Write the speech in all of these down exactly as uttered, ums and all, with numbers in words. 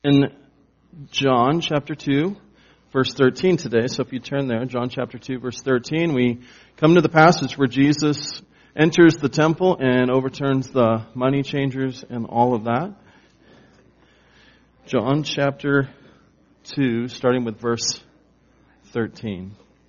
in John chapter two, verse thirteen today. So if you turn there, John chapter two, verse thirteen, we come to the passage where Jesus enters the temple and overturns the money changers and all of that. John chapter two, starting with verse thirteen.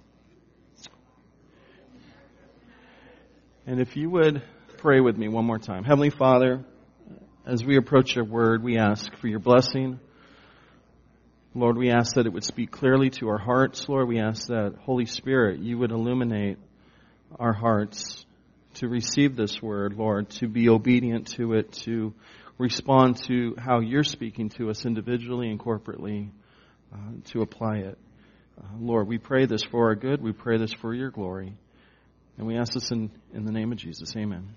And if you would pray with me one more time. Heavenly Father, as we approach your word, we ask for your blessing. Lord, we ask that it would speak clearly to our hearts. Lord, we ask that, Holy Spirit, you would illuminate our hearts to receive this word, Lord, to be obedient to it, to respond to how you're speaking to us individually and corporately, uh, to apply it. Uh, Lord, we pray this for our good. We pray this for your glory. And we ask this in, in the name of Jesus. Amen.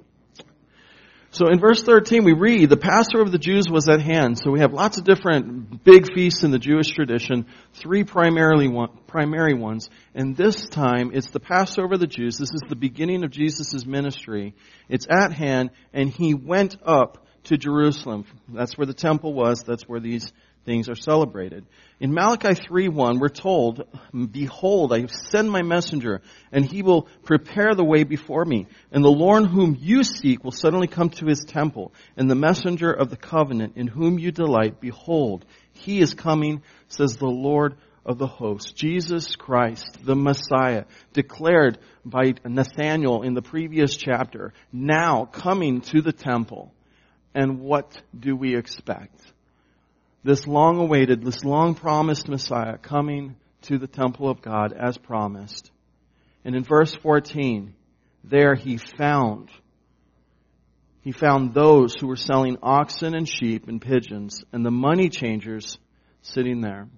So in verse thirteen, we read, the Passover of the Jews was at hand. So we have lots of different big feasts in the Jewish tradition, three primarily one, primary ones. And this time, it's the Passover of the Jews. This is the beginning of Jesus' ministry. It's at hand, and he went up to Jerusalem. That's where the temple was. That's where these things are celebrated. In Malachi three one, we're told, behold, I send my messenger, and he will prepare the way before me. And the Lord whom you seek will suddenly come to his temple. And the messenger of the covenant in whom you delight, behold, he is coming, says the Lord of the hosts. Jesus Christ, the Messiah, declared by Nathanael in the previous chapter, now coming to the temple. And what do we expect? This long-awaited, this long-promised Messiah coming to the temple of God as promised. And in verse fourteen, there he found, he found those who were selling oxen and sheep and pigeons and the money changers sitting there.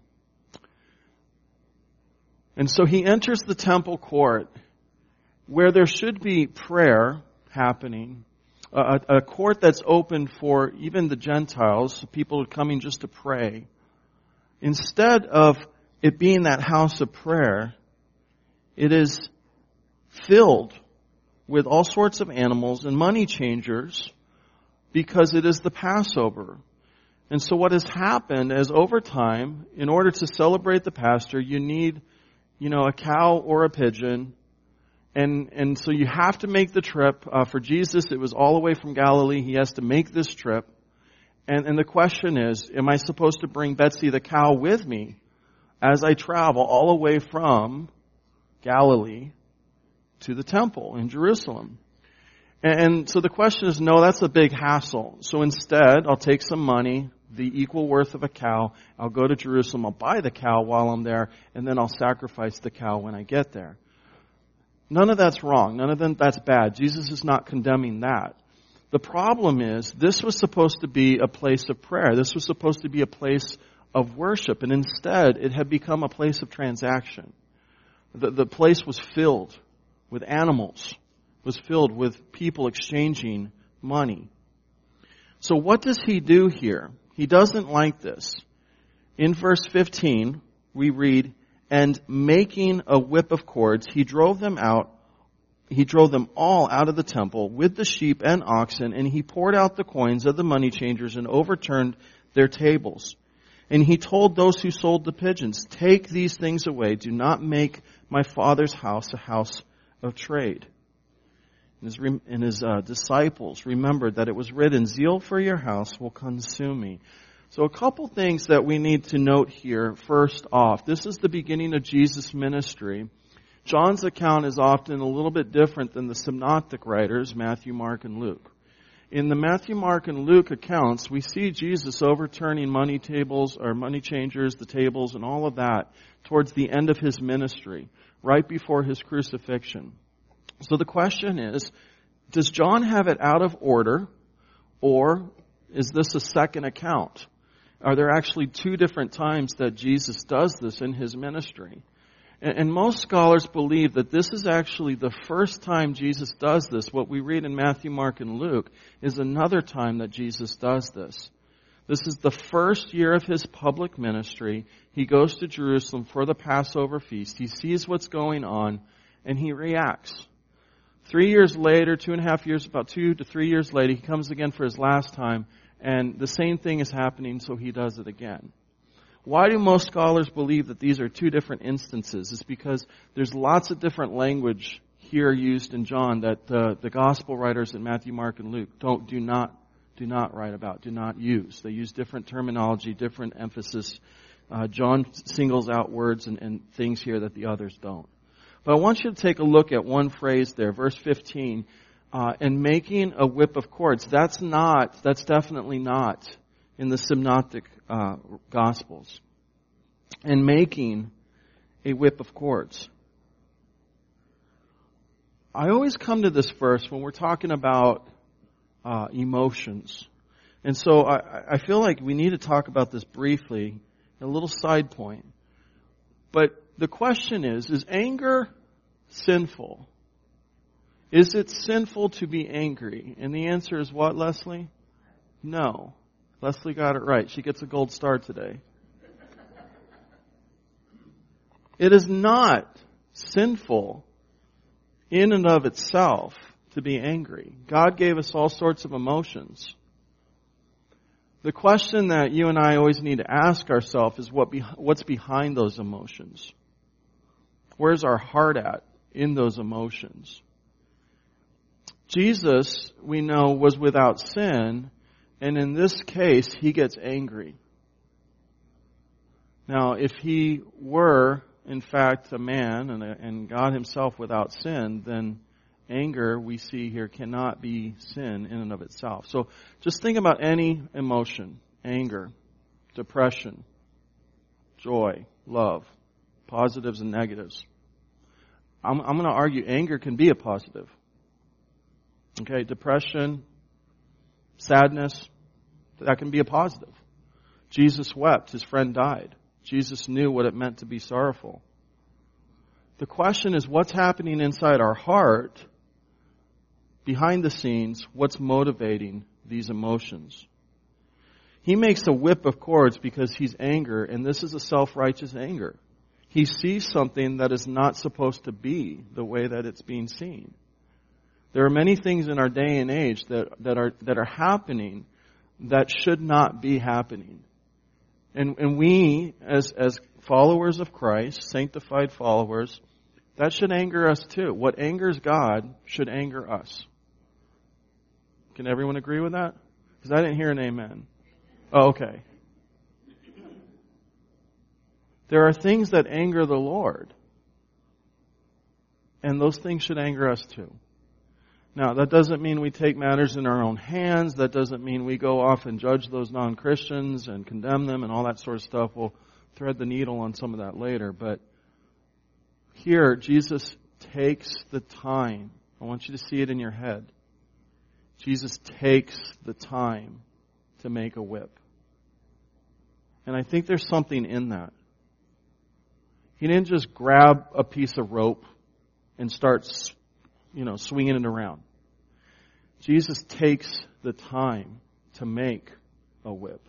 And so he enters the temple court where there should be prayer happening. A, a court that's open for even the Gentiles, people coming just to pray. Instead of it being that house of prayer, it is filled with all sorts of animals and money changers because it is the Passover. And so what has happened is over time, in order to celebrate the Passover, you need, you know, a cow or a pigeon. And and so you have to make the trip. Uh, for Jesus, it was all the way from Galilee. He has to make this trip. And, and the question is, am I supposed to bring Betsy the cow with me as I travel all the way from Galilee to the temple in Jerusalem? And, and so the question is, no, that's a big hassle. So instead, I'll take some money, the equal worth of a cow. I'll go to Jerusalem. I'll buy the cow while I'm there, and then I'll sacrifice the cow when I get there. None of that's wrong. None of them that's bad. Jesus is not condemning that. The problem is, this was supposed to be a place of prayer. This was supposed to be a place of worship. And instead, it had become a place of transaction. The, the place was filled with animals. Was filled with people exchanging money. So what does he do here? He doesn't like this. In verse fifteen, we read, and making a whip of cords, he drove them out. He drove them all out of the temple with the sheep and oxen, and he poured out the coins of the money changers and overturned their tables. And he told those who sold the pigeons, take these things away. Do not make my Father's house a house of trade. And his, and his uh, disciples remembered that it was written, zeal for your house will consume me. So a couple things that we need to note here. First off, this is the beginning of Jesus' ministry. John's account is often a little bit different than the synoptic writers, Matthew, Mark, and Luke. In the Matthew, Mark, and Luke accounts, we see Jesus overturning money tables, or money changers, the tables, and all of that towards the end of his ministry, right before his crucifixion. So the question is, does John have it out of order, or is this a second account? Are there actually two different times that Jesus does this in his ministry? And, and most scholars believe that this is actually the first time Jesus does this. What we read in Matthew, Mark, and Luke is another time that Jesus does this. This is the first year of his public ministry. He goes to Jerusalem for the Passover feast. He sees what's going on, and he reacts. Three years later, two and a half years, about two to three years later, he comes again for his last time, And the same thing is happening, so he does it again. Why do most scholars believe that these are two different instances? It's because there's lots of different language here used in John that the, the gospel writers in Matthew, Mark, and Luke don't do not do not write about, do not use. They use different terminology, different emphasis. Uh, John singles out words and, and things here that the others don't. But I want you to take a look at one phrase there, verse fifteen. Uh, and making a whip of cords. That's not, that's definitely not in the synoptic uh, gospels. And making a whip of cords. I always come to this verse when we're talking about uh, emotions. And so I, I feel like we need to talk about this briefly, a little side point. But the question is, is anger sinful? Is it sinful to be angry? And the answer is what, Leslie? No. Leslie got it right. She gets a gold star today. It is not sinful in and of itself to be angry. God gave us all sorts of emotions. The question that you and I always need to ask ourselves is what be, what's behind those emotions? Where's our heart at in those emotions? Jesus, we know, was without sin, and in this case, he gets angry. Now, if he were, in fact, a man and, a, and God himself without sin, then anger, we see here, cannot be sin in and of itself. So just think about any emotion: anger, depression, joy, love, positives and negatives. I'm, I'm going to argue anger can be a positive. Okay, depression, sadness, that can be a positive. Jesus wept. His friend died. Jesus knew what it meant to be sorrowful. The question is, what's happening inside our heart, behind the scenes? What's motivating these emotions? He makes a whip of cords because he's anger, and this is a self-righteous anger. He sees something that is not supposed to be the way that it's being seen. There are many things in our day and age that, that are that are happening that should not be happening. And and we, as as followers of Christ, sanctified followers, that should anger us too. What angers God should anger us. Can everyone agree with that? Because I didn't hear an amen. Oh, okay. There are things that anger the Lord. And those things should anger us too. Now, that doesn't mean we take matters in our own hands. That doesn't mean we go off and judge those non-Christians and condemn them and all that sort of stuff. We'll thread the needle on some of that later. But here, Jesus takes the time. I want you to see it in your head. Jesus takes the time to make a whip. And I think there's something in that. He didn't just grab a piece of rope and start, you know, swinging it around. Jesus takes the time to make a whip.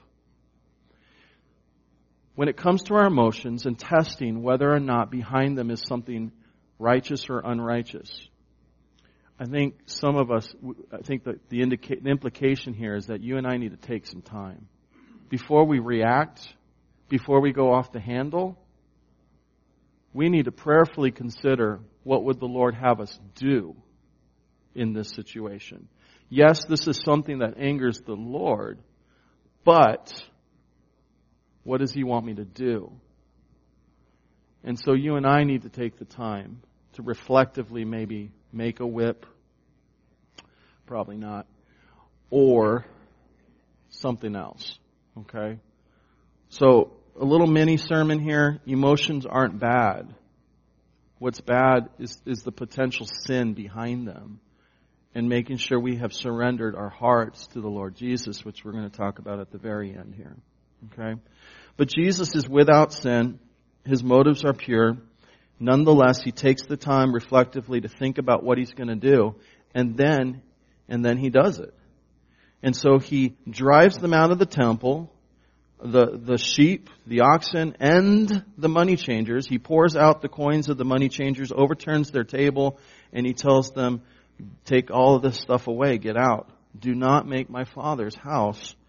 When it comes to our emotions and testing whether or not behind them is something righteous or unrighteous, I think some of us, I think that the, indica- the implication here is that you and I need to take some time. Before we react, before we go off the handle, we need to prayerfully consider what would the Lord have us do in this situation. Yes, this is something that angers the Lord, but what does He want me to do? And so you and I need to take the time to reflectively maybe make a whip. Probably not. Or something else. Okay? So, a little mini sermon here. Emotions aren't bad. What's bad is, is the potential sin behind them. And making sure we have surrendered our hearts to the Lord Jesus, which we're going to talk about at the very end here. Okay? But Jesus is without sin. His motives are pure. Nonetheless, He takes the time reflectively to think about what He's going to do. And then, and then He does it. And so He drives them out of the temple. The, the sheep, the oxen, and the money changers. He pours out the coins of the money changers, overturns their table, and He tells them, take all of this stuff away, get out. Do not make my Father's house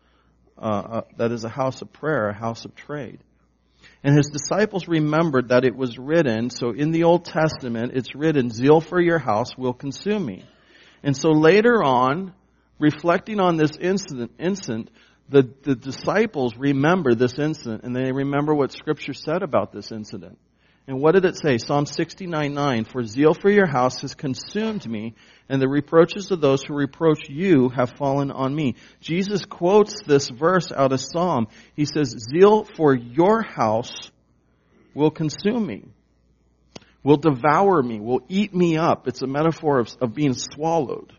uh, uh, that is a house of prayer, a house of trade. And his disciples remembered that it was written, so in the Old Testament, it's written, zeal for your house will consume me. And so later on, reflecting on this incident, incident the, the disciples remember this incident, and they remember what Scripture said about this incident. And what did it say? Psalm sixty-nine nine, for zeal for your house has consumed me, and the reproaches of those who reproach you have fallen on me. Jesus quotes this verse out of Psalm. He says, zeal for your house will consume me, will devour me, will eat me up. It's a metaphor of, of being swallowed.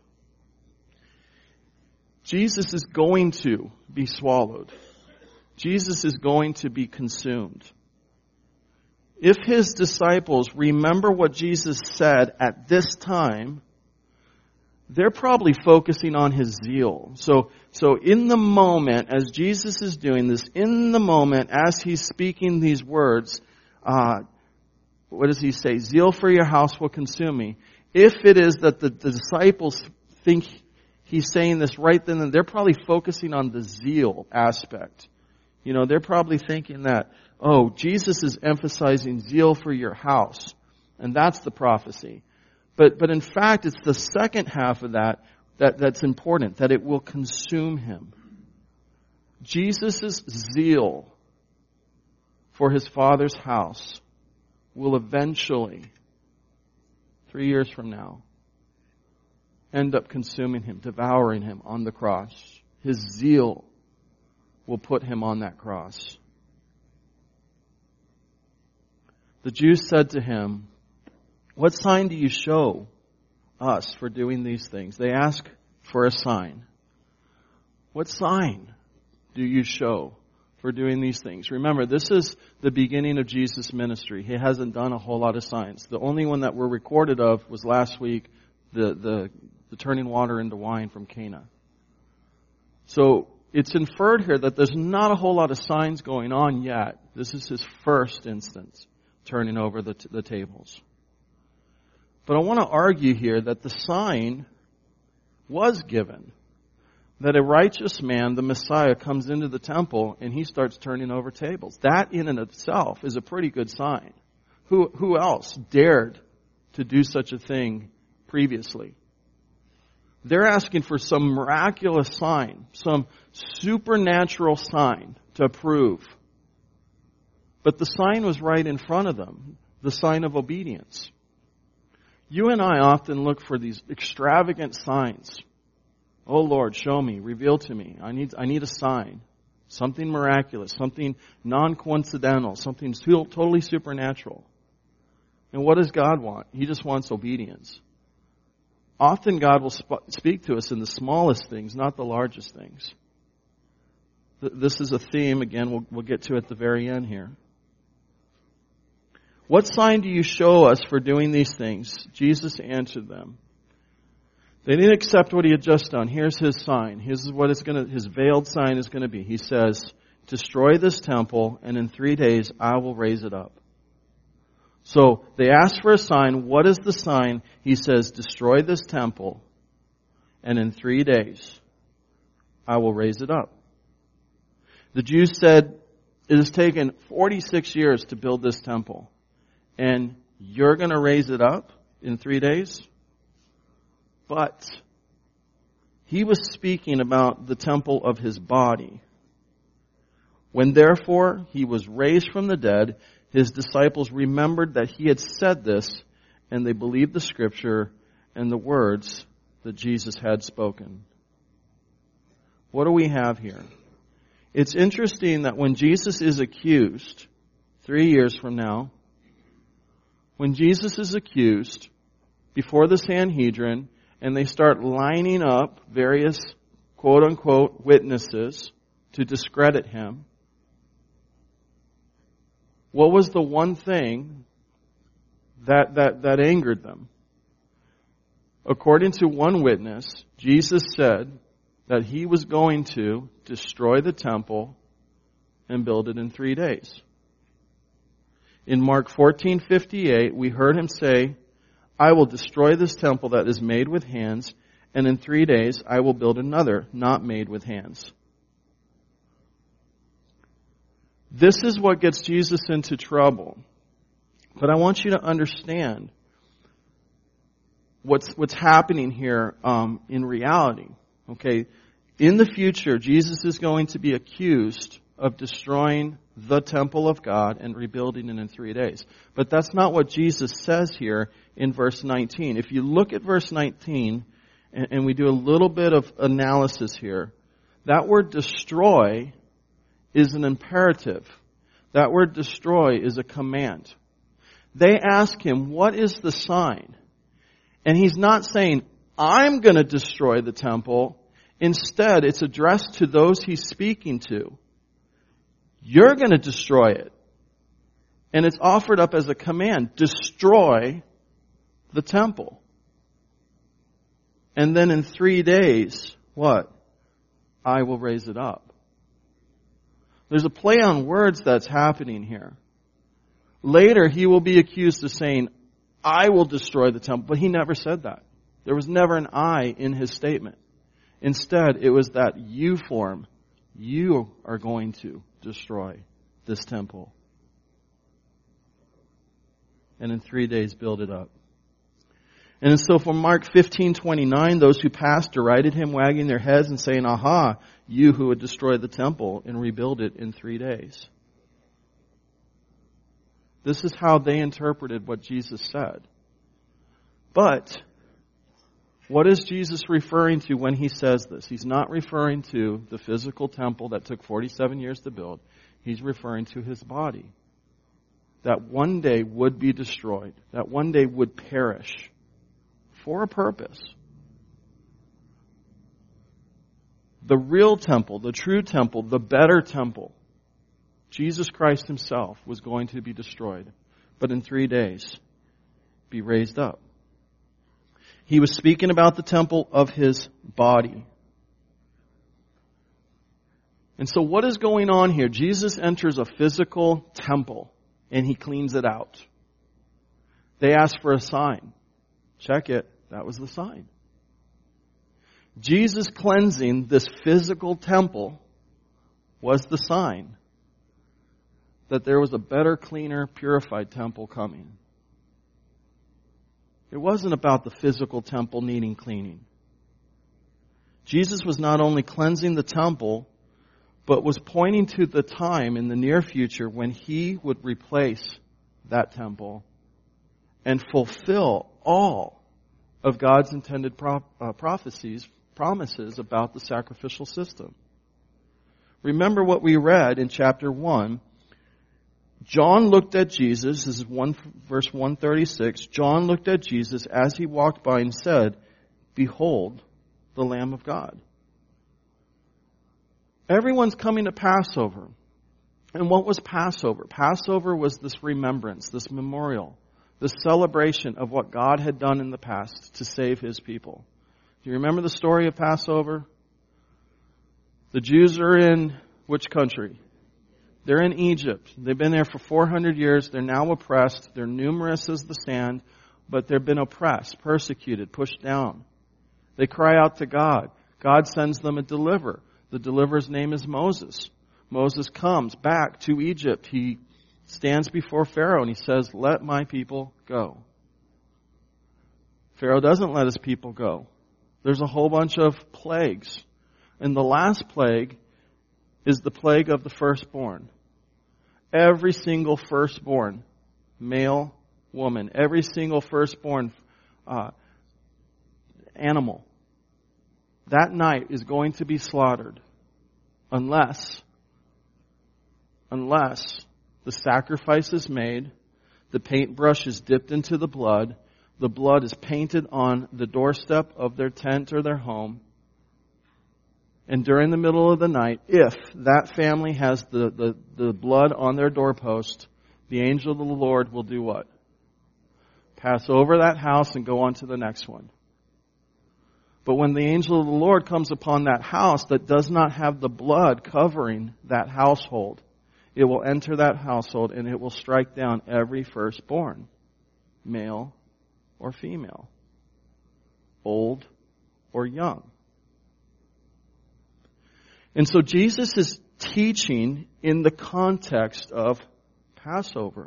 Jesus is going to be swallowed. Jesus is going to be consumed. If his disciples remember what Jesus said at this time, they're probably focusing on his zeal. So, so in the moment, as Jesus is doing this, in the moment, as he's speaking these words, uh, what does he say? Zeal for your house will consume me. If it is that the, the disciples think he's saying this right then and they're probably focusing on the zeal aspect. You know, they're probably thinking that, oh, Jesus is emphasizing zeal for your house. And that's the prophecy. But, but in fact, it's the second half of that, that that's important, that it will consume him. Jesus' zeal for his Father's house will eventually, three years from now, end up consuming him, devouring him on the cross. His zeal will put him on that cross. The Jews said to him, what sign do you show us for doing these things? They ask for a sign. What sign do you show for doing these things? Remember, this is the beginning of Jesus' ministry. He hasn't done a whole lot of signs. The only one that we're recorded of was last week, the, the, the turning water into wine from Cana. So it's inferred here that there's not a whole lot of signs going on yet. This is his first instance, turning over the, t- the tables. But I want to argue here that the sign was given. That a righteous man, the Messiah, comes into the temple and he starts turning over tables. That in and of itself is a pretty good sign. Who, who else dared to do such a thing previously? They're asking for some miraculous sign, some supernatural sign to prove. But the sign was right in front of them, the sign of obedience. You and I often look for these extravagant signs. Oh Lord, show me, reveal to me. I need, I need a sign. Something miraculous, something non-coincidental, something totally supernatural. And what does God want? He just wants obedience. Often God will sp- speak to us in the smallest things, not the largest things. Th- this is a theme, again, we'll, we'll get to at the very end here. What sign do you show us for doing these things? Jesus answered them. They didn't accept what he had just done. Here's his sign. Here's what it's going to, his veiled sign is going to be. He says, destroy this temple, and in three days I will raise it up. So they asked for a sign. What is the sign? He says, destroy this temple, and in three days I will raise it up. The Jews said, it has taken forty-six years to build this temple, and you're going to raise it up in three days? But he was speaking about the temple of his body. When therefore he was raised from the dead, his disciples remembered that he had said this, and they believed the scripture and the words that Jesus had spoken. What do we have here? It's interesting that when Jesus is accused, three years from now, when Jesus is accused before the Sanhedrin, and they start lining up various quote-unquote witnesses to discredit him, what was the one thing that, that, that angered them? According to one witness, Jesus said that he was going to destroy the temple and build it in three days. In Mark fourteen fifty-eight, we heard him say, I will destroy this temple that is made with hands, and in three days I will build another not made with hands. This is what gets Jesus into trouble. But I want you to understand what's what's happening here um, in reality. Okay, in the future, Jesus is going to be accused of destroying the temple of God and rebuilding it in three days. But that's not what Jesus says here in verse nineteen. If you look at verse nineteen, and, and we do a little bit of analysis here, that word destroy is an imperative. That word destroy is a command. They ask him, what is the sign? And he's not saying, I'm going to destroy the temple. Instead, it's addressed to those he's speaking to. You're going to destroy it. And it's offered up as a command. Destroy the temple. And then in three days, what? I will raise it up. There's a play on words that's happening here. Later, he will be accused of saying, I will destroy the temple. But he never said that. There was never an I in his statement. Instead, it was that you form. You are going to destroy this temple. And in three days, build it up. And so from Mark fifteen twenty-nine, those who passed derided him, wagging their heads and saying, aha, you who would destroy the temple and rebuild it in three days. This is how they interpreted what Jesus said. But what is Jesus referring to when he says this? He's not referring to the physical temple that took forty-seven years to build. He's referring to his body. That one day would be destroyed. That one day would perish. For a purpose. The real temple, the true temple, the better temple, Jesus Christ himself was going to be destroyed, but in three days be raised up. He was speaking about the temple of his body. And so what is going on here? Jesus enters a physical temple and he cleans it out. They ask for a sign. Check it. That was the sign. Jesus cleansing this physical temple was the sign that there was a better, cleaner, purified temple coming. It wasn't about the physical temple needing cleaning. Jesus was not only cleansing the temple, but was pointing to the time in the near future when he would replace that temple and fulfill all of God's intended pro- uh, prophecies, promises about the sacrificial system. Remember what we read in chapter one. John looked at Jesus, this is one, verse one thirty-six. John looked at Jesus as he walked by and said, behold, the Lamb of God. Everyone's coming to Passover. And what was Passover? Passover was this remembrance, this memorial, this celebration of what God had done in the past to save his people. Do you remember the story of Passover? The Jews are in which country? They're in Egypt. They've been there for four hundred years. They're now oppressed. They're numerous as the sand, but they've been oppressed, persecuted, pushed down. They cry out to God. God sends them a deliverer. The deliverer's name is Moses. Moses comes back to Egypt. He stands before Pharaoh and he says, let my people go. Pharaoh doesn't let his people go. There's a whole bunch of plagues. And the last plague is the plague of the firstborn. Every single firstborn, male, woman, every single firstborn uh, animal, that night is going to be slaughtered unless, unless the sacrifice is made, the paintbrush is dipped into the blood, the blood is painted on the doorstep of their tent or their home, and during the middle of the night, if that family has the, the, the blood on their doorpost, the angel of the Lord will do what? Pass over that house and go on to the next one. But when the angel of the Lord comes upon that house that does not have the blood covering that household, it will enter that household and it will strike down every firstborn, male or female, old or young. And so Jesus is teaching in the context of Passover.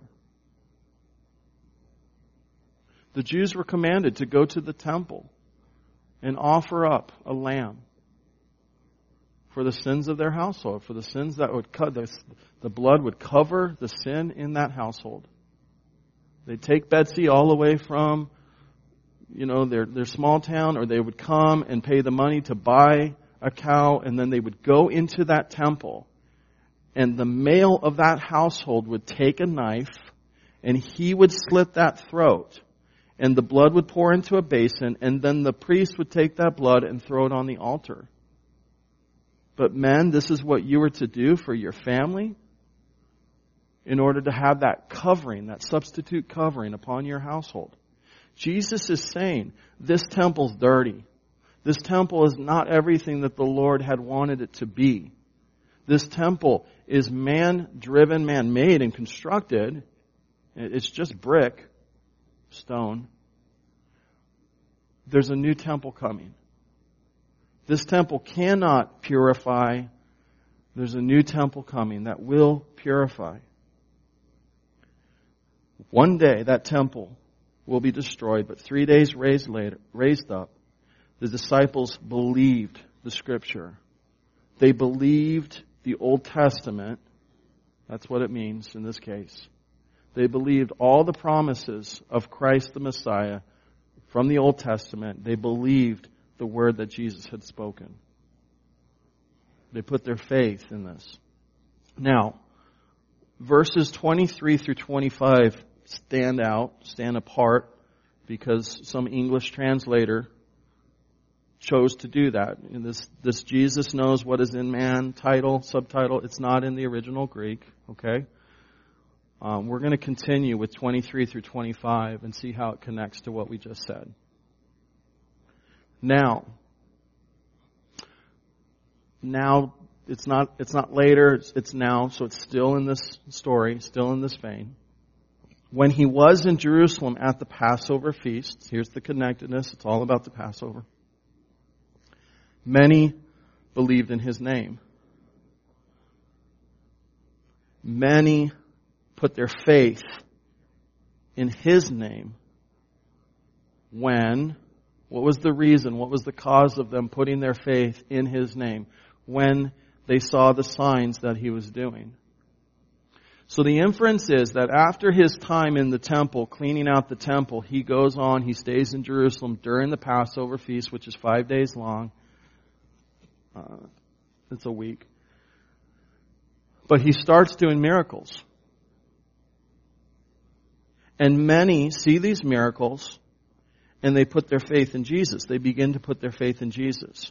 The Jews were commanded to go to the temple and offer up a lamb for the sins of their household, for the sins that would cut, the, the blood would cover the sin in that household. They'd take Betsy all the way from, you know, their, their small town, or they would come and pay the money to buy a cow, and then they would go into that temple, and the male of that household would take a knife, and he would slit that throat, and the blood would pour into a basin, and then the priest would take that blood and throw it on the altar. But men, this is what you were to do for your family in order to have that covering, that substitute covering upon your household. Jesus is saying, this temple's dirty. This temple is not everything that the Lord had wanted it to be. This temple is man-driven, man-made and constructed. It's just brick, stone. There's a new temple coming. This temple cannot purify. There's a new temple coming that will purify. One day that temple will be destroyed, but three days raised later, raised up. The disciples believed the Scripture. They believed the Old Testament. That's what it means in this case. They believed all the promises of Christ the Messiah from the Old Testament. They believed the word that Jesus had spoken. They put their faith in this. Now, verses twenty-three through twenty-five stand out, stand apart, because some English translator chose to do that. And this, this Jesus Knows What Is in Man title, subtitle, it's not in the original Greek, okay? Um, we're going to continue with twenty-three through twenty-five and see how it connects to what we just said. Now, now it's not it's not later, it's, it's now, so it's still in this story, still in this vein. When he was in Jerusalem at the Passover feast, here's the connectedness, it's all about the Passover. Many believed in his name. Many put their faith in his name when, what was the reason, what was the cause of them putting their faith in his name? When they saw the signs that he was doing. So the inference is that after his time in the temple, cleaning out the temple, he goes on, he stays in Jerusalem during the Passover feast, which is five days long. Uh, it's a week. But he starts doing miracles. And many see these miracles and they put their faith in Jesus. They begin to put their faith in Jesus.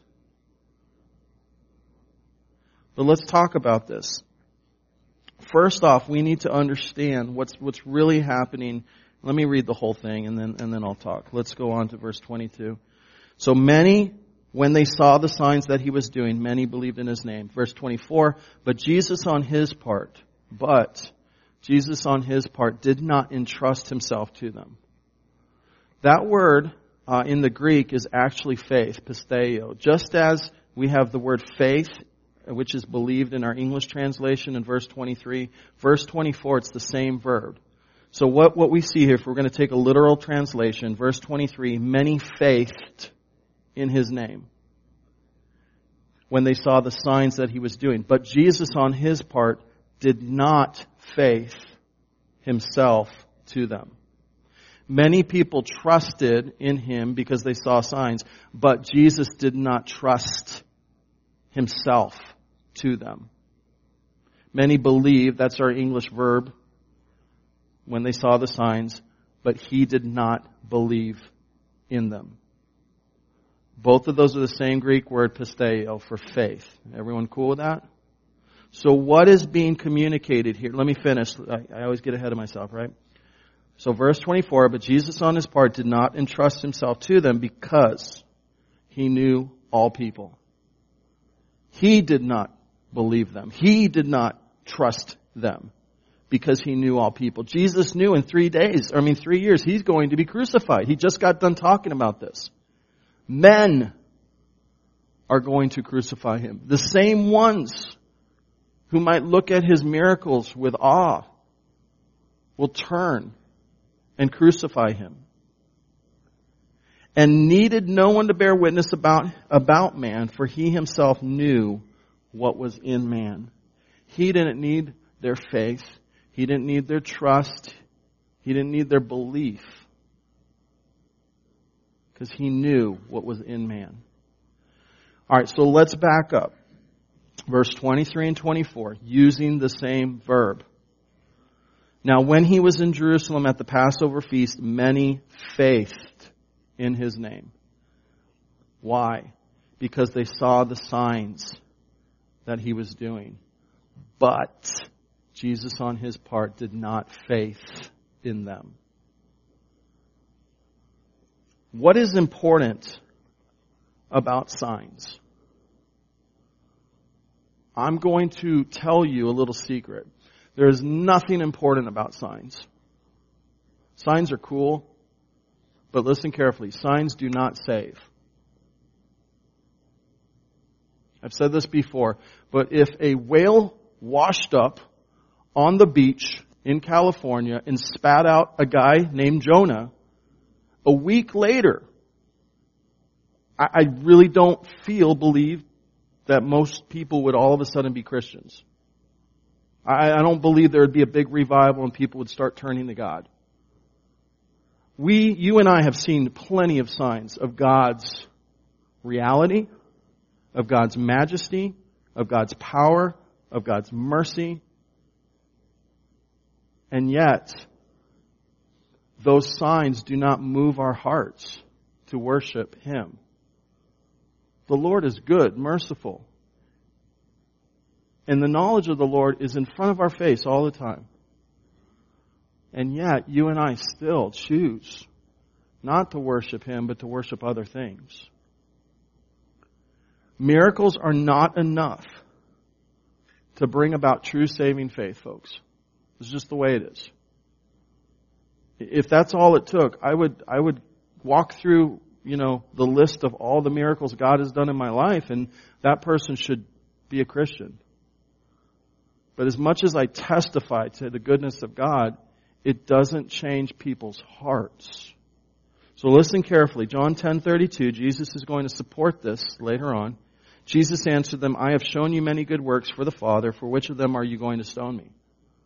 But let's talk about this. First off, we need to understand what's what's really happening. Let me read the whole thing and then and then I'll talk. Let's go on to verse twenty-two. So many, when they saw the signs that he was doing, many believed in his name. Verse twenty-four, but Jesus on his part, but Jesus on his part did not entrust himself to them. That word uh, in the Greek is actually faith, pisteo. Just as we have the word faith, which is believed in our English translation in verse twenty-three. Verse twenty-four, it's the same verb. So what, what we see here, if we're going to take a literal translation, verse twenty-three, many faithed in his name when they saw the signs that he was doing. But Jesus on his part did not faith himself to them. Many people trusted in him because they saw signs, but Jesus did not trust himself to them. Many believed, that's our English verb, when they saw the signs, but he did not believe in them. Both of those are the same Greek word, pisteo, for faith. Everyone cool with that? So what is being communicated here? Let me finish. I, I always get ahead of myself, right? So verse twenty-four, but Jesus on his part did not entrust himself to them because he knew all people. He did not believe them. He did not trust them because he knew all people. Jesus knew in three days, I mean three years, he's going to be crucified. He just got done talking about this. Men are going to crucify him. The same ones who might look at his miracles with awe, will turn and crucify him. And needed no one to bear witness about, about man, for he himself knew what was in man. He didn't need their faith. He didn't need their trust. He didn't need their belief. Because he knew what was in man. Alright, so let's back up. Verse twenty-three and twenty-four, using the same verb. Now when he was in Jerusalem at the Passover feast, many faithed in his name. Why? Because they saw the signs that he was doing. But Jesus on his part did not faith in them. What is important about signs? I'm going to tell you a little secret. There is nothing important about signs. Signs are cool, but listen carefully. Signs do not save. I've said this before, but if a whale washed up on the beach in California and spat out a guy named Jonah, a week later, I, I really don't feel, believe that most people would all of a sudden be Christians. I, I don't believe there would be a big revival and people would start turning to God. We, you and I have seen plenty of signs of God's reality, of God's majesty, of God's power, of God's mercy. And yet, those signs do not move our hearts to worship Him. The Lord is good, merciful. And the knowledge of the Lord is in front of our face all the time. And yet, you and I still choose not to worship Him, but to worship other things. Miracles are not enough to bring about true saving faith, folks. It's just the way it is. If that's all it took, I would, I would walk through, you know, the list of all the miracles God has done in my life, and that person should be a Christian. But as much as I testify to the goodness of God, it doesn't change people's hearts. So listen carefully. John ten thirty-two, Jesus is going to support this later on. Jesus answered them, I have shown you many good works for the Father. For which of them are you going to stone me?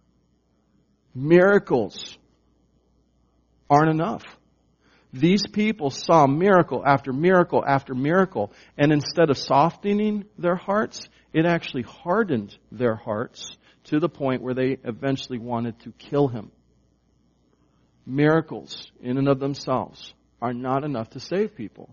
Miracles aren't enough. These people saw miracle after miracle after miracle, and instead of softening their hearts, it actually hardened their hearts to the point where they eventually wanted to kill Him. Miracles, in and of themselves, are not enough to save people.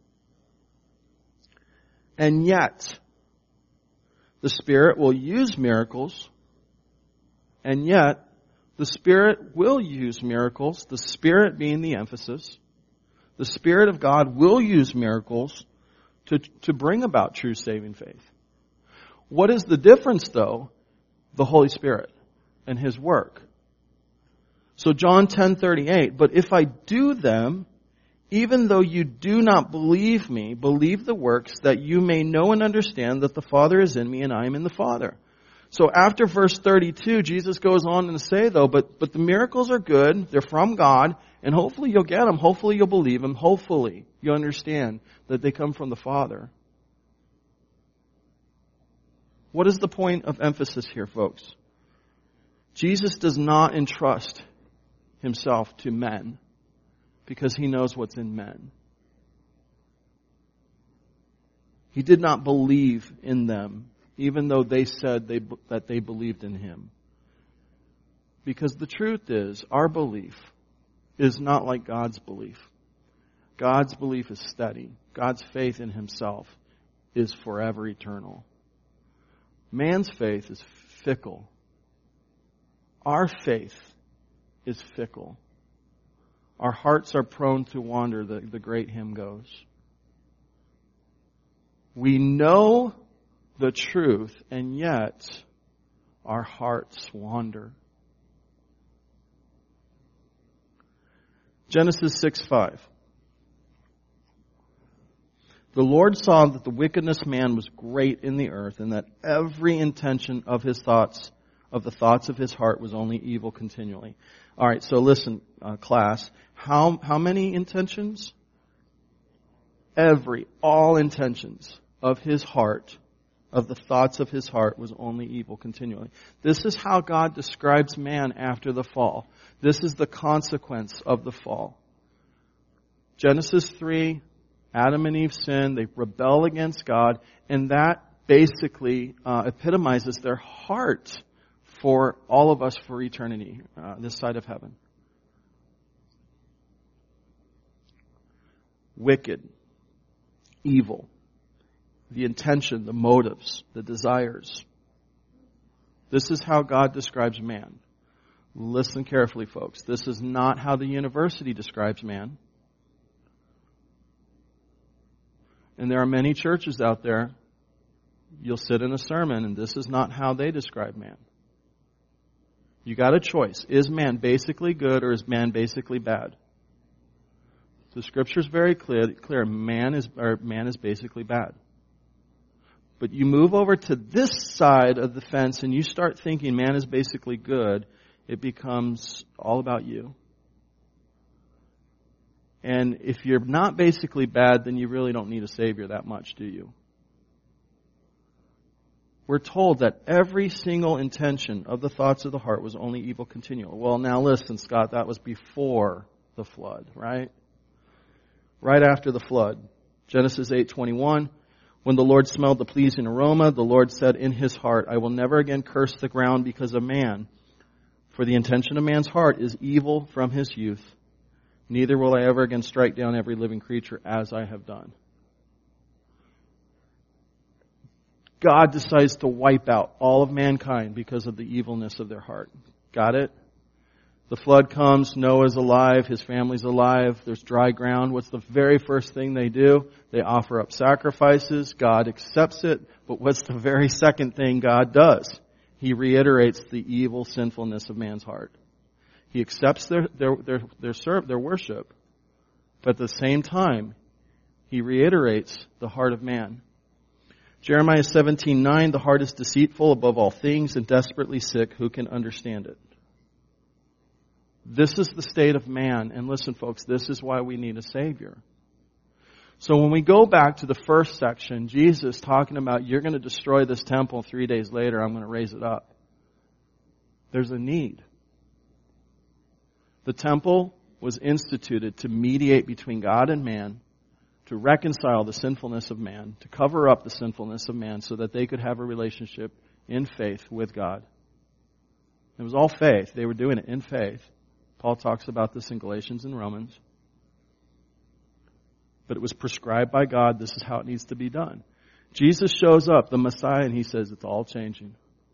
And yet, the Spirit will use miracles, and yet, the Spirit will use miracles, the Spirit being the emphasis. The Spirit of God will use miracles to, to bring about true saving faith. What is the difference, though? The Holy Spirit and His work. So John ten thirty-eight, but if I do them, even though you do not believe me, believe the works, that you may know and understand that the Father is in me and I am in the Father. So after verse thirty-two, Jesus goes on to say, though, but, but the miracles are good, they're from God, and hopefully you'll get them, hopefully you'll believe them, hopefully you'll understand that they come from the Father. What is the point of emphasis here, folks? Jesus does not entrust Himself to men because He knows what's in men. He did not believe in them, even though they said they, that they believed in Him. Because the truth is, our belief is not like God's belief. God's belief is steady. God's faith in Himself is forever eternal. Man's faith is fickle. Our faith is fickle. Our hearts are prone to wander, the, the great hymn goes. We know the truth, and yet our hearts wander. Genesis six five. The Lord saw that the wickedness of man was great in the earth, and that every intention of his thoughts, of the thoughts of his heart, was only evil continually. All right, so listen, uh, class. How how many intentions? Every, all intentions of his heart, of the thoughts of his heart, was only evil continually. This is how God describes man after the fall. This is the consequence of the fall. Genesis three, Adam and Eve sin, they rebel against God, and that basically uh, epitomizes their heart for all of us for eternity, uh, this side of heaven. Wicked, evil, the intention, the motives, the desires. This is how God describes man. Listen carefully, folks. This is not how the university describes man. And there are many churches out there, you'll sit in a sermon, and this is not how they describe man. You got a choice. Is man basically good, or is man basically bad? The Scripture is very clear. Clear. Man is or man is basically bad. But you move over to this side of the fence, and you start thinking man is basically good. It becomes all about you. And if you're not basically bad, then you really don't need a Savior that much, do you? We're told that every single intention of the thoughts of the heart was only evil continual. Well, now listen, Scott, that was before the flood, right? Right after the flood. Genesis eight twenty-one. When the Lord smelled the pleasing aroma, the Lord said in his heart, I will never again curse the ground because of man. For the intention of man's heart is evil from his youth. Neither will I ever again strike down every living creature as I have done. God decides to wipe out all of mankind because of the evilness of their heart. Got it? The flood comes, Noah's alive, his family's alive, there's dry ground. What's the very first thing they do? They offer up sacrifices. God accepts it. But what's the very second thing God does? He reiterates the evil sinfulness of man's heart. He accepts their their their their, serve, their worship, but at the same time, he reiterates the heart of man. Jeremiah seventeen nine, the heart is deceitful above all things and desperately sick. Who can understand it? This is the state of man. And listen, folks, this is why we need a Savior. So when we go back to the first section, Jesus talking about you're going to destroy this temple, three days later I'm going to raise it up. There's a need. The temple was instituted to mediate between God and man, to reconcile the sinfulness of man, to cover up the sinfulness of man so that they could have a relationship in faith with God. It was all faith. They were doing it in faith. Paul talks about this in Galatians and Romans. But it was prescribed by God. This is how it needs to be done. Jesus shows up, the Messiah, and he says it's all changing.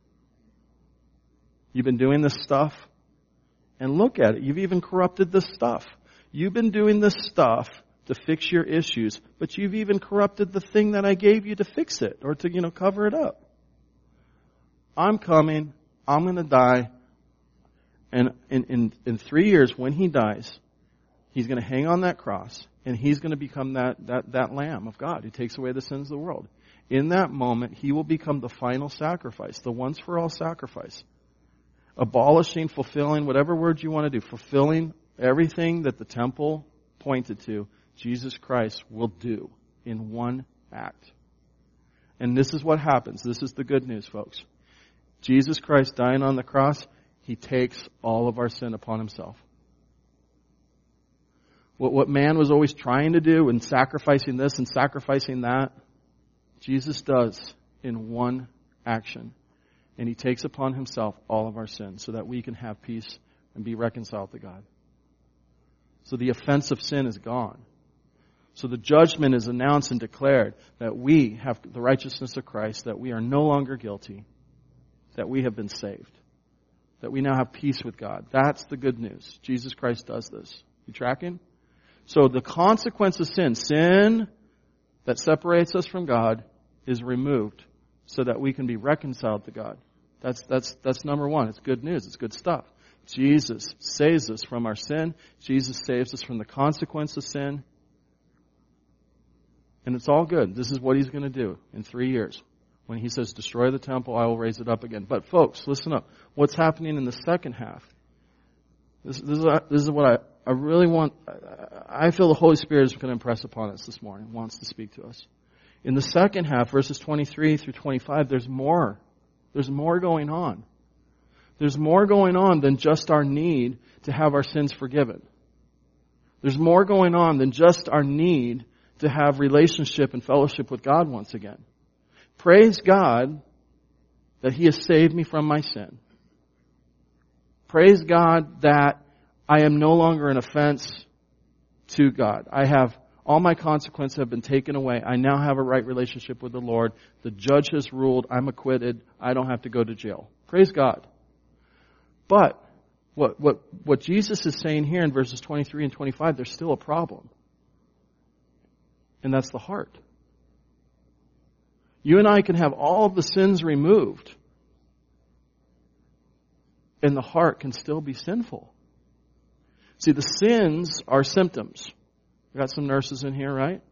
You've been doing this stuff. And look at it. You've even corrupted this stuff. You've been doing this stuff to fix your issues, but you've even corrupted the thing that I gave you to fix it or to, you know, cover it up. I'm coming. I'm going to die. And in, in, in three years, when he dies, he's going to hang on that cross, and he's going to become that, that, that Lamb of God who takes away the sins of the world. In that moment, he will become the final sacrifice, the once-for-all sacrifice. Abolishing, fulfilling, whatever word you want to do, fulfilling everything that the temple pointed to, Jesus Christ will do in one act. And this is what happens. This is the good news, folks. Jesus Christ dying on the cross, he takes all of our sin upon himself. What, what man was always trying to do and sacrificing this and sacrificing that, Jesus does in one action. And he takes upon himself all of our sins so that we can have peace and be reconciled to God. So the offense of sin is gone. So the judgment is announced and declared that we have the righteousness of Christ, that we are no longer guilty, that we have been saved, that we now have peace with God. That's the good news. Jesus Christ does this. You tracking? So the consequence of sin, sin that separates us from God, is removed so that we can be reconciled to God. That's, that's, that's number one. It's good news. It's good stuff. Jesus saves us from our sin. Jesus saves us from the consequence of sin. And it's all good. This is what he's going to do in three years. When he says, destroy the temple, I will raise it up again. But folks, listen up. What's happening in the second half? This, this, is, this is what I, I really want. I feel the Holy Spirit is going to impress upon us this morning, wants to speak to us. In the second half, verses twenty-three through twenty-five, there's more. There's more going on. There's more going on than just our need to have our sins forgiven. There's more going on than just our need to have relationship and fellowship with God once again. Praise God that He has saved me from my sin. Praise God that I am no longer an offense to God. I have, all my consequences have been taken away. I now have a right relationship with the Lord. The judge has ruled. I'm acquitted. I don't have to go to jail. Praise God. But what, what, what Jesus is saying here in verses twenty-three and twenty-five, there's still a problem. And that's the heart. You and I can have all of the sins removed, and the heart can still be sinful. See, the sins are symptoms. We got some nurses in here, right?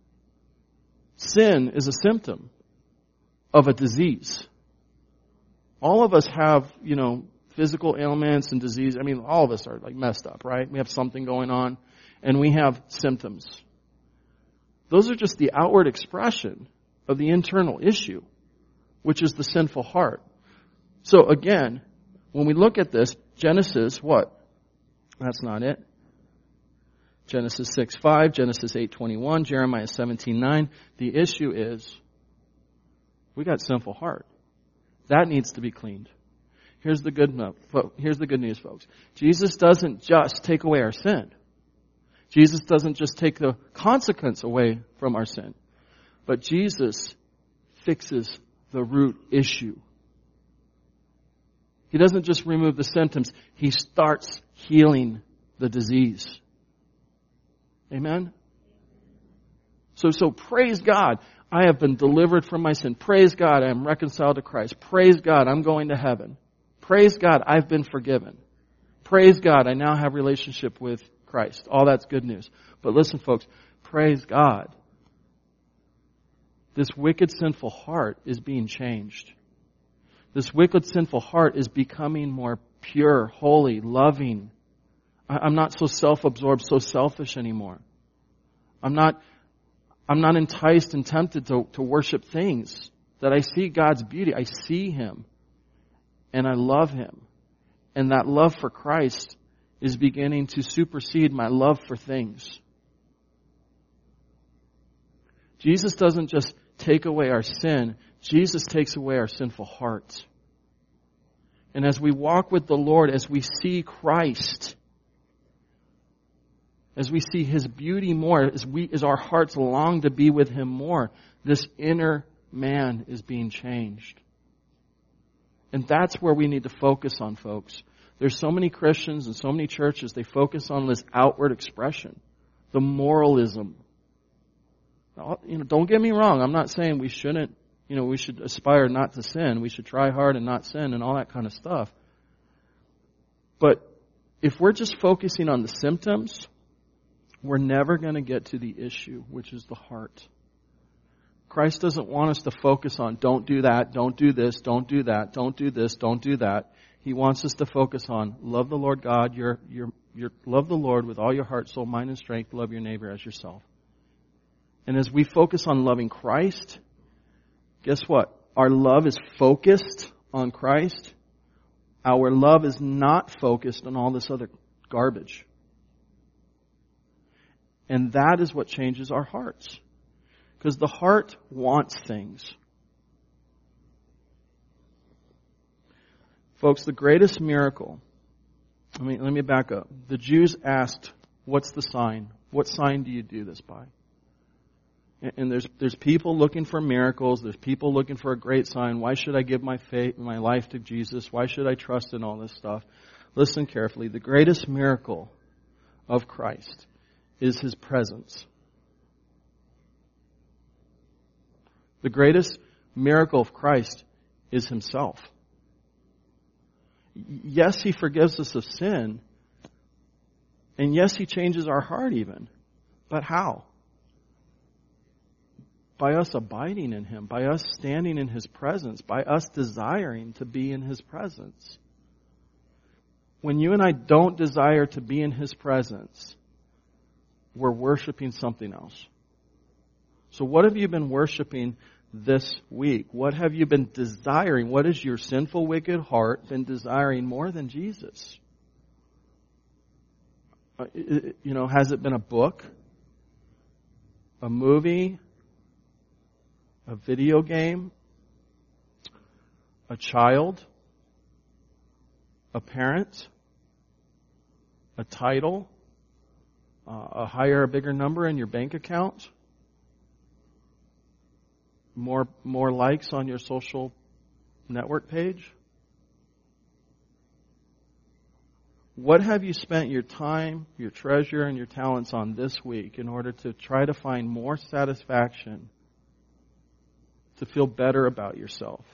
Sin is a symptom of a disease. All of us have, you know, physical ailments and disease. I mean, all of us are like messed up, right? We have something going on, and we have symptoms. Those are just the outward expression of the internal issue, which is the sinful heart. So again, when we look at this, Genesis, what? That's not it. Genesis six five, Genesis eight twenty-one, Jeremiah seventeen nine. The issue is, we got sinful heart. That needs to be cleaned. Here's the good no, here's the good news, folks. Jesus doesn't just take away our sin. Jesus doesn't just take the consequence away from our sin. But Jesus fixes the root issue. He doesn't just remove the symptoms. He starts healing the disease. Amen? So, so praise God. I have been delivered from my sin. Praise God, I am reconciled to Christ. Praise God, I'm going to heaven. Praise God, I've been forgiven. Praise God, I now have relationship with Christ. All that's good news. But listen, folks, praise God. This wicked, sinful heart is being changed. This wicked, sinful heart is becoming more pure, holy, loving. I'm not so self-absorbed, so selfish anymore. I'm not, I'm not enticed and tempted to, to worship things. That I see God's beauty. I see Him. And I love Him. And that love for Christ is beginning to supersede my love for things. Jesus doesn't just take away our sin. Jesus takes away our sinful hearts. And as we walk with the Lord, as we see Christ, as we see His beauty more, as we, as our hearts long to be with Him more, this inner man is being changed. And that's where we need to focus on, folks. There's so many Christians and so many churches, they focus on this outward expression, the moralism. You know, don't get me wrong. I'm not saying we shouldn't, you know, we should aspire not to sin. We should try hard and not sin and all that kind of stuff. But if we're just focusing on the symptoms, we're never going to get to the issue, which is the heart. Christ doesn't want us to focus on don't do that, don't do this, don't do that, don't do this, don't do that. He wants us to focus on love the Lord God, your, your, your, love the Lord with all your heart, soul, mind, and strength. Love your neighbor as yourself. And as we focus on loving Christ, guess what? Our love is focused on Christ. Our love is not focused on all this other garbage. And that is what changes our hearts. Because the heart wants things. Folks, the greatest miracle, I mean, let me back up. The Jews asked, what's the sign? What sign do you do this by? And there's there's people looking for miracles. There's people looking for a great sign. Why should I give my faith, my life to Jesus? Why should I trust in all this stuff? Listen carefully. The greatest miracle of Christ is His presence. The greatest miracle of Christ is Himself. Yes, He forgives us of sin. And yes, He changes our heart even. But how? by us abiding in Him, by us standing in His presence, by us desiring to be in His presence. When you and I don't desire to be in His presence, we're worshiping something else. So what have you been worshiping this week? What have you been desiring? What has your sinful, wicked heart been desiring more than Jesus? Uh, you know, has it been a book, a movie, a video game, a child, a parent, a title, uh, a higher, a bigger number in your bank account, more more likes on your social network page? What have you spent your time, your treasure, and your talents on this week in order to try to find more satisfaction, to feel better about yourself?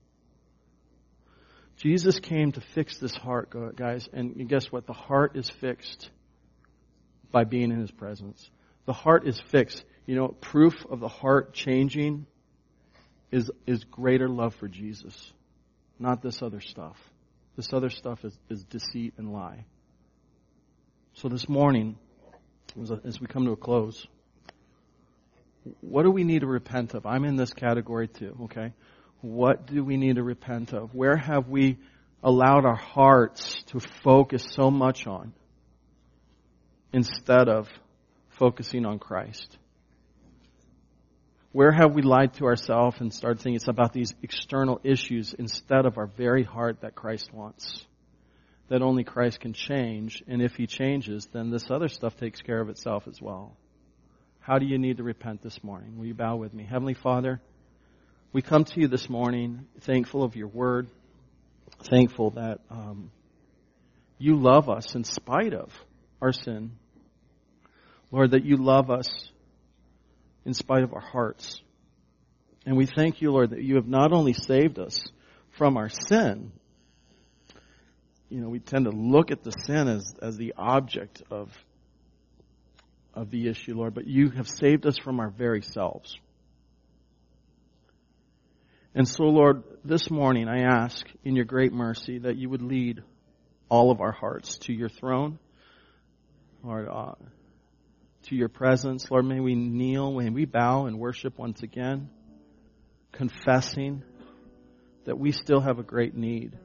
Jesus came to fix this heart, guys, and guess what? The heart is fixed by being in His presence. The heart is fixed. You know, proof of the heart changing is is greater love for Jesus, not this other stuff. This other stuff is, is deceit and lie. So this morning, as we come to a close, what do we need to repent of? I'm in this category too, okay? What do we need to repent of? Where have we allowed our hearts to focus so much on instead of focusing on Christ? Where have we lied to ourselves and started thinking it's about these external issues instead of our very heart that Christ wants? That only Christ can change, and if He changes, then this other stuff takes care of itself as well. How do you need to repent this morning? Will you bow with me? Heavenly Father, we come to You this morning thankful of Your Word, thankful that um, You love us in spite of our sin. Lord, that You love us in spite of our hearts. And we thank You, Lord, that You have not only saved us from our sin. You know, we tend to look at the sin as, as the object of, of the issue, Lord, but You have saved us from our very selves. And so, Lord, this morning I ask in Your great mercy that You would lead all of our hearts to Your throne, Lord, uh, to Your presence. Lord, may we kneel, may we bow and worship once again, confessing that we still have a great need.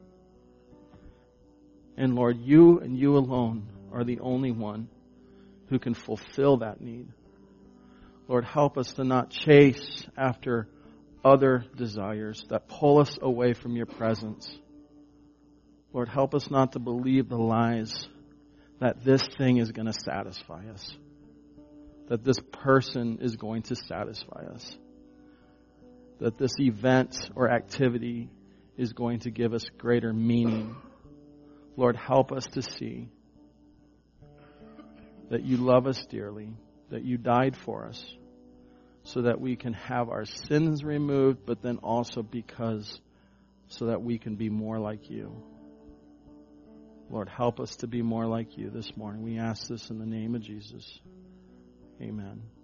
And Lord, You and You alone are the only one who can fulfill that need. Lord, help us to not chase after other desires that pull us away from Your presence. Lord, help us not to believe the lies that this thing is going to satisfy us, that this person is going to satisfy us, that this event or activity is going to give us greater meaning. Lord, help us to see that You love us dearly, that You died for us so that we can have our sins removed, but then also because so that we can be more like You. Lord, help us to be more like You this morning. We ask this in the name of Jesus. Amen.